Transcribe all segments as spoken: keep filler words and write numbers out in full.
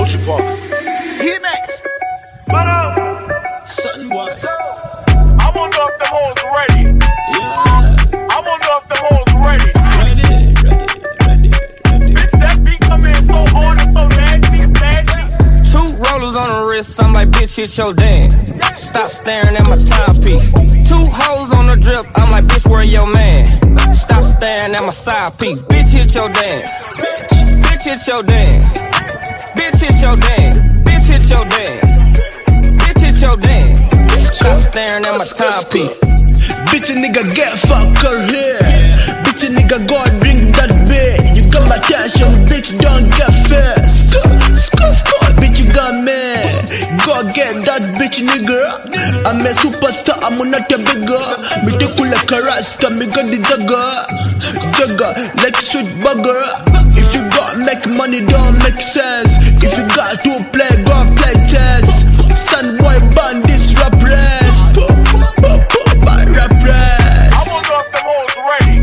Country Park. Hear me? But uh, Son boy. I wonder if the hoes ready. Yeah. I wonder if the hoes ready. Ready, ready, ready, ready. Bitch, that beat come in so hard and so nasty, nasty. Two rollers on the wrist, I'm like, bitch, hit your dance. Stop staring at my timepiece. Two hoes on the drip, I'm like, bitch, where your man? Stop staring at my side piece. Bitch, hit your dance. Bitch, hit your dance. Bitch, hit your dance. Bitch, hit your dance. Bitch, hit your dance. Stop staring at my timepiece. Bitch, a nigga get fucked her here. Bitch, a nigga go and bring that bit. You got my attention, bitch, don't get fair. Skull, skull, skull, bitch, you got me. Go get that bitch, nigga. I'm a superstar, I'm not a bigger. Me take you like a rasta, me got the jugger. Jugger, like sweet burger. If you got make money, don't make sense. If you got to play, go play chess. Son boy, ban this rap race. Pop, pop, pop, pop, ban rap race. I wonder if the hoes ready.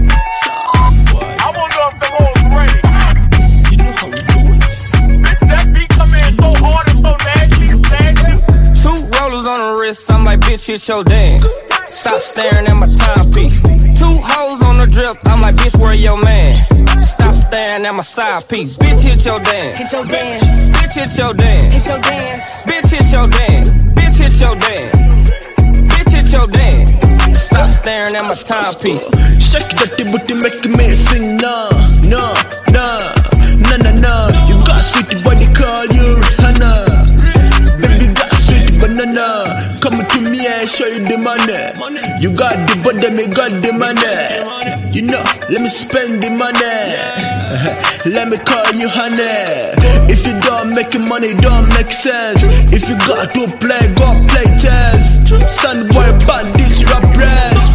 I wonder if the hoes ready. You know how we do it. Bitch, that beat come in so hard and so nasty, nasty. Two rollers on the wrist, I'm like, bitch, hit your dance. Stop staring at my timepiece. Two hoes on the drip, I'm like, bitch, where your man? Stop staring at my side piece. Bitch, hit your dance. Hit your dance. Bitch, hit your dance. Hit your dance. Bitch, hit your dance. Bitch, hit your dance. Bitch, hit your dance. Stop staring at my timepiece. Shake that booty, make me sing. No, no, no, no, no, no. You got sweet body, call you Rihanna. Baby, got sweet banana. Come to me and show you the money. You got the body, me got the money. You know, let me spend the money. Let me call you honey. If you don't make money, don't make sense. If you got to play, go play chess. Son boy, ban this rap race.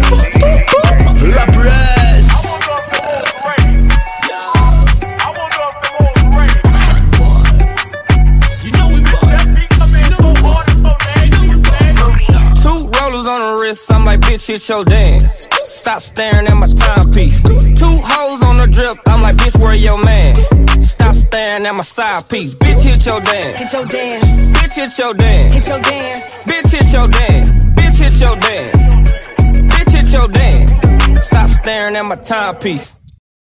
Rap race. I wonder if the hoes ready. You know we bought. That beat come in so hard and so nasty, nasty. Two rollers on the wrist, I'm like, bitch, hit your dance. Stop staring at my timepiece. Two hoes on the drip, I'm like, bitch, where your man? Stop staring at my side piece. Bitch, hit your dance. Hit your dance. Bitch, hit your dance. Hit your dance. Bitch, hit your dance. Bitch, hit your dance. Bitch, hit your dance. Stop staring at my timepiece.